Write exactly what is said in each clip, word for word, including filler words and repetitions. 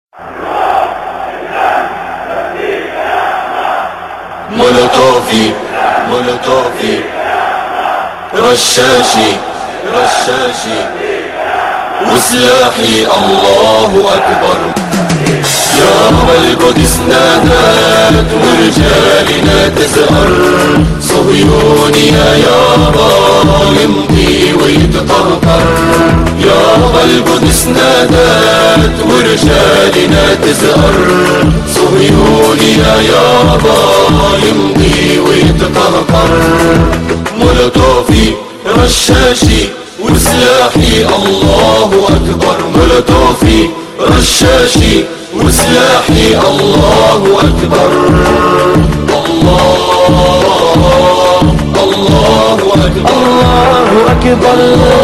مولوتوفي مولوتوفي رشاشي رشاشي وسلاحي الله أكبر. يابا القدس نادت ورجالنا تزهر، صهيوني يا يابا يمضي ويتطرطر. يابا القدس نادت ورجالنا تزهر، صهيوني يا يابا يمضي ويتطرطر. مولوتوفي رشاشي وسلاحي الله أكبر. مولوتوفي رشاشي وسلاحي الله أكبر. الله الله أكبر الله أكبر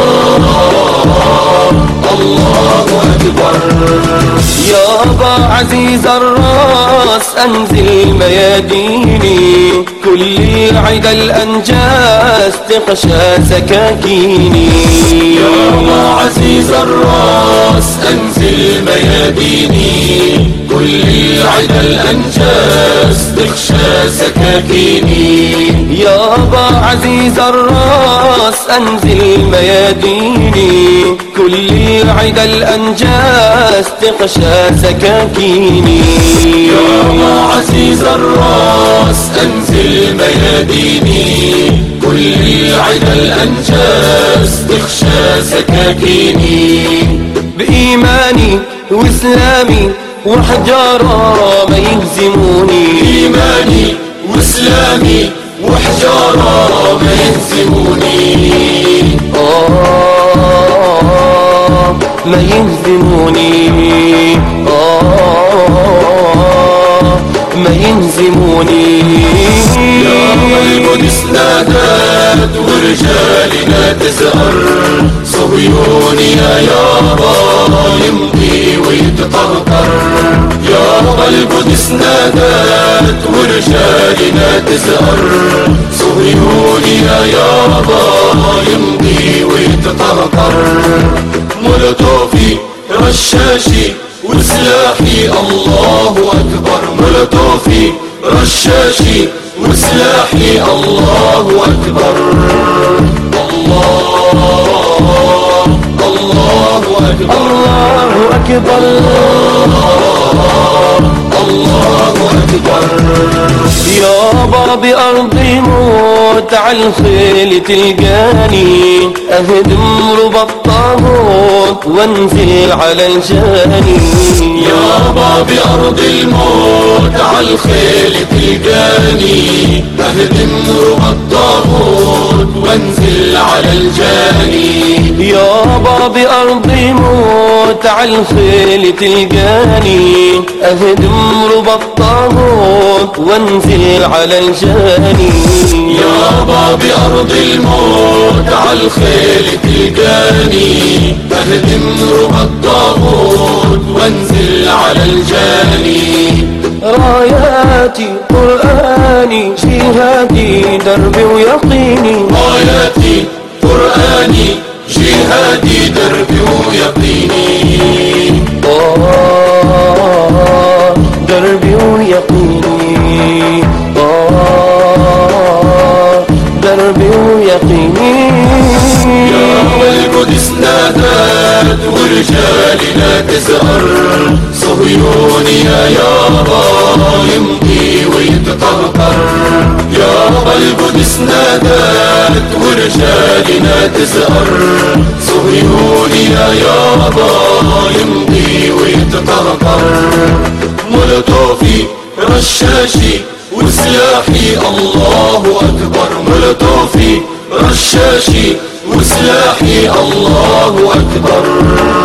الله أكبر. يابا عزيز الراس أنزل مياديني، كل عدا الأنجاز تغشى سكاكيني. يابا عزيز الراس أنزل مياديني، كل عدا الأنجاز تغشى سكاكيني. يابا عزيز الراس أنزل مياديني، كل عدا الأنجاز تغشى سكاكيني. يابا عزيز الراس أنزل مياديني، كل عدا الأنجاز تغشى سكاكيني. بإيماني وإسلامي وحجارة ما يهزموني. إيماني وإسلامي وحجارة ما يهزموني. آه ما يهزموني. آه ما يهزموني. يابا القدس نادت ورجالنا تزهر، صهيوني يا يابا يمضي ويتطرطر. يابا القدس نادت ورجالنا تزهر، صهيوني يا يابا يمضي ويتطرطر. مولوتوفي رشاشي وسلاحي الله أكبر. مولوتوفي رشاشي وسلاحي الله أكبر. الله الله أكبر الله أكبر الله أكبر. يابا بأرض الموت عالخيل تلقاني، أهدم ربى الطاغوت وانزل على الجاني. يابا بأرض الموت عالخيل تلقاني، أهدم ربى الطاغوت وانزل على الجاني. يابا بأرض موت عالخيل تلقاني، أهدم ربى الطاغوت وانزل على الجاني. يابا بأرض الموت عالخيل تلقاني، أهدم ربى الطاغوت وانزل على الجاني. راياتي قرآني جهادي دربي ويقيني. راياتي قرآني جهادي دربي ويقيني. آه دربي ويقيني. آه دربي ويقيني. يابا القدس نادت ورجالنا تزهر، صهيوني يا يابا يمضي ويتطرطر. يابا القدس نادت ورجالنا تزهر، صهيوني يا يابا يمضي ويتطرطر. مولوتوفي رشاشي وسلاحي الله أكبر. مولوتوفي رشاشي وسلاحي الله أكبر.